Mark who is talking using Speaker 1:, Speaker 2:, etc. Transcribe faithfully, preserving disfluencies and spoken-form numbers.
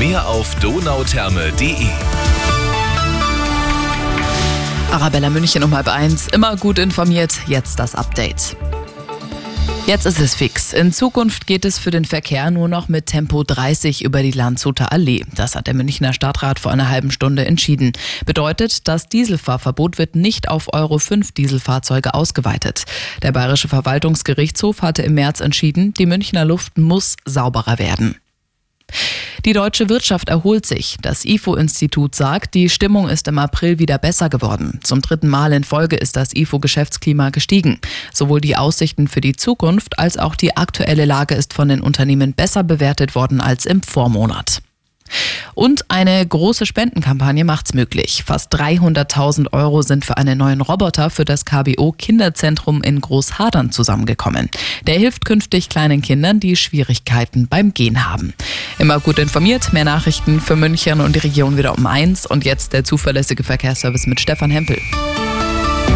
Speaker 1: Mehr auf donautherme punkt de.
Speaker 2: Arabella München um halb eins. Immer gut informiert. Jetzt das Update. Jetzt ist es fix. In Zukunft geht es für den Verkehr nur noch mit Tempo dreißig über die Landshuter Allee. Das hat der Münchner Stadtrat vor einer halben Stunde entschieden. Bedeutet, das Dieselfahrverbot wird nicht auf Euro fünf Dieselfahrzeuge ausgeweitet. Der Bayerische Verwaltungsgerichtshof hatte im März entschieden, die Münchner Luft muss sauberer werden. Die deutsche Wirtschaft erholt sich. Das I F O-Institut sagt, die Stimmung ist im April wieder besser geworden. Zum dritten Mal in Folge ist das I F O-Geschäftsklima gestiegen. Sowohl die Aussichten für die Zukunft als auch die aktuelle Lage ist von den Unternehmen besser bewertet worden als im Vormonat. Und eine große Spendenkampagne macht's möglich. Fast dreihunderttausend Euro sind für einen neuen Roboter für das K B O-Kinderzentrum in Großhadern zusammengekommen. Der hilft künftig kleinen Kindern, die Schwierigkeiten beim Gehen haben. Immer gut informiert, mehr Nachrichten für München und die Region wieder um eins. Und jetzt der zuverlässige Verkehrsservice mit Stefan Hempel.